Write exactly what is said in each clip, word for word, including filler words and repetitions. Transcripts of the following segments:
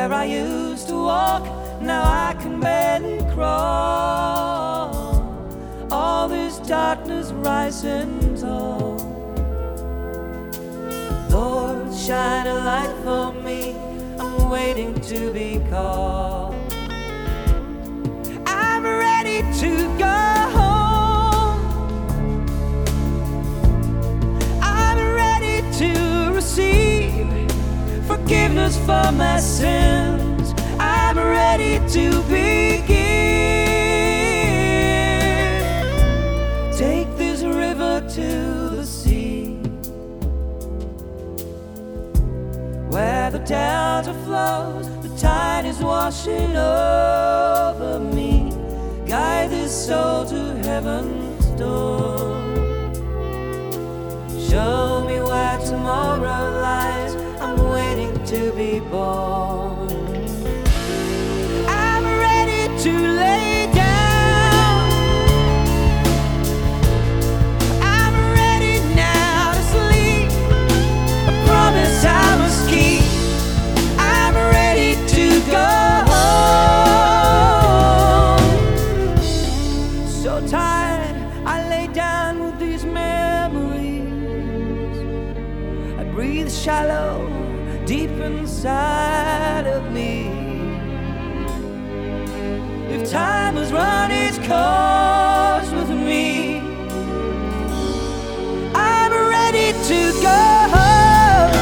Where I used to walk, now I can barely crawl. All this darkness rising tall. Lord, shine a light for me, I'm waiting to be called. I'm ready to go home. I'm ready to receive forgiveness for my sins. I'm ready to begin. Take this river to the sea, where the delta flows, the tide is washing over me. Guide this soul to heaven's door. Show me where tomorrow lies, I'm waiting to be born. I'm ready to lay down. I'm ready now to sleep, a promise I must keep. I'm ready to go home. So tired, I lay down with these memories. I breathe shallow, deep inside of me. If time has run its course with me, I'm ready to go home.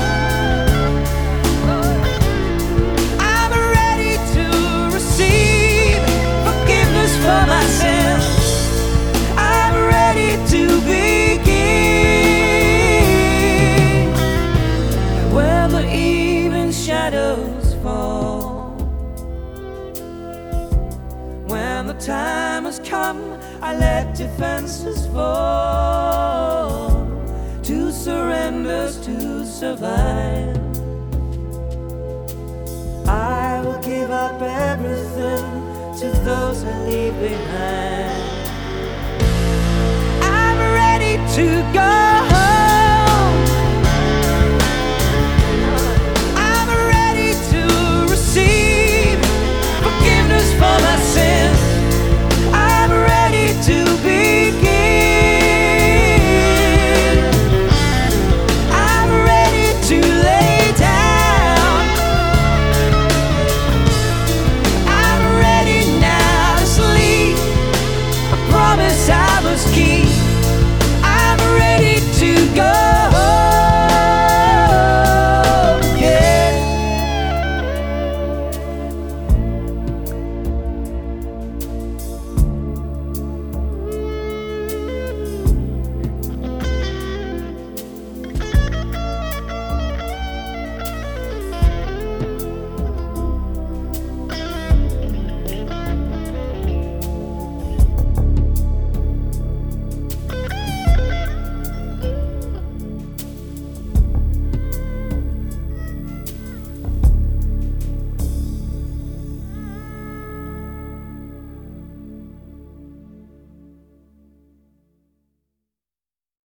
I'm ready to receive forgiveness for my sins. I'm ready to begin. When the evening shadows fall, when the time has come, I let defenses fall. To surrender, to survive, I will give up everything to those I leave behind.